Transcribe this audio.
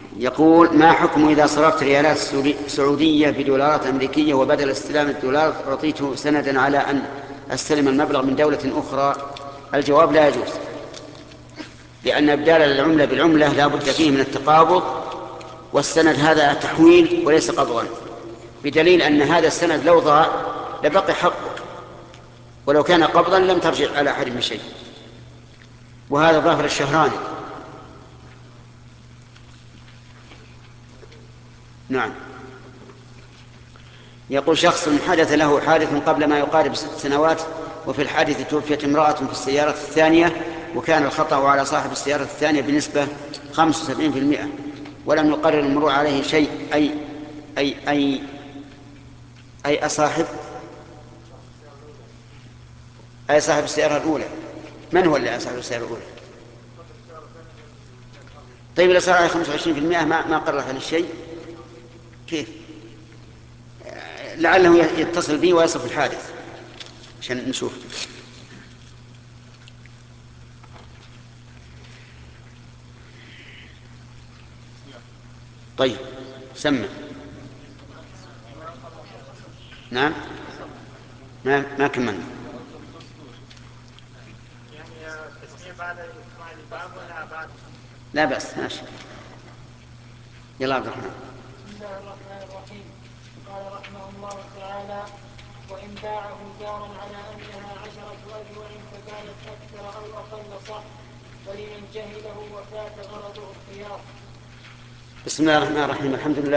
يقول: ما حكم إذا صرفت ريالات سعودية بدولارات أمريكية وبدل استلام الدولار أعطيته سندا على أن أستلم المبلغ من دولة أخرى؟ الجواب: لا يجوز، لأن إبدال العملة بالعملة لا بد فيه من التقابض، والسند هذا تحويل وليس قبضا، بدليل أن هذا السند لو ضاع لبقي حقه، ولو كان قبضا لم ترجع على أحد من شيء. وهذا ظاهر الشهراني. نعم. يقول: شخص حدث له حادث قبل ما يقارب 6 سنوات، وفي الحادث توفيت امرأة في السيارة الثانية، وكان الخطأ على صاحب السيارة الثانية بنسبة 75%، ولم يقرر المرور عليه شيء. أي أي أي أصاحب أي صاحب السيارة الأولى؟ من هو اللي صاحب السيارة الأولى؟ طيب إذا صار عليه 25% ما قرر على الشيء، كيف؟ لعله يتصل بي ويصف الحادث عشان نشوف. طيب سمع. نعم. ما كملنا. لا بأس، ماشي. يلا عبد الرحمن. بسم الله الرحمن الرحيم. قال رحمه الله تعالى: وإن باعه دارا على أنها 10 أجوع فكانت أكثر أو أقل صح، ولمن جهله وفات غرضه الخيار. بسم الله الرحمن الرحيم. الحمد لله